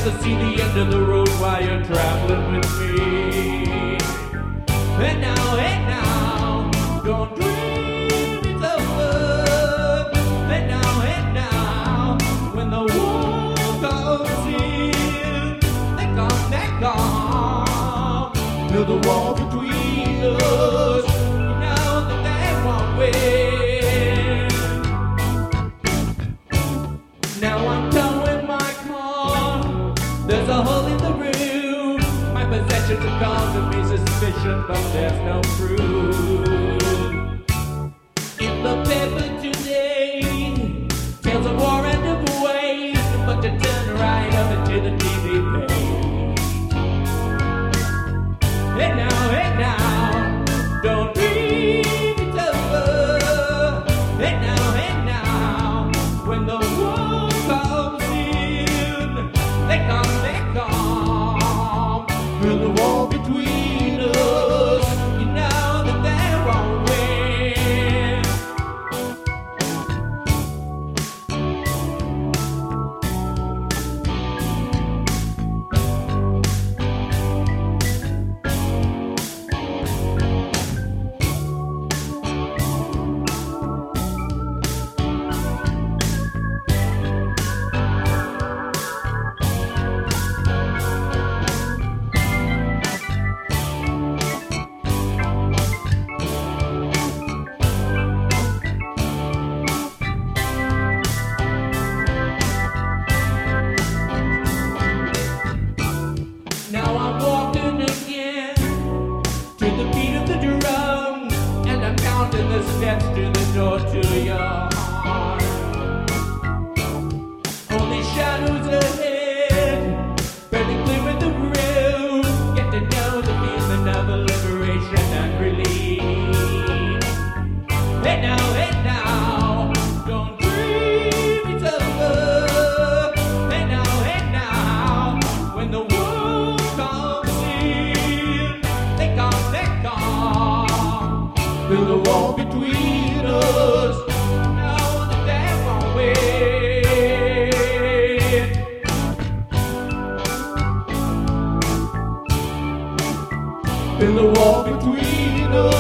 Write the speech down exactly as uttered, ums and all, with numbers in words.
never see the end of the road while you're traveling with me. And now, and now, don't dream it's over. And now, and now, when the war comes in, they come, they come, build a wall between us. You know that they won't win. Now I'm done with my car. There's a hole in the roof. My possessions have caused me suspicion, but there's no proof. In the paper today, tales of war and of waste, but to turn right up into the T V page. Hey now, hey now, don't dream it's over. Hey now, hey now, when the war comes in, they come, they come, build a wall between us. You know that they won't win. Now I'm walking again to the beat of the drum, and I'm counting the steps to the door to your heart. Only shadows ahead, burning clear in the room. Get to know the feeling of a liberation and relief. Hey now, hey now, don't dream it's over. Hey now, hey now, when the war comes in, they come, they come, build a wall between us. Know that they won't win. Build a wall between us.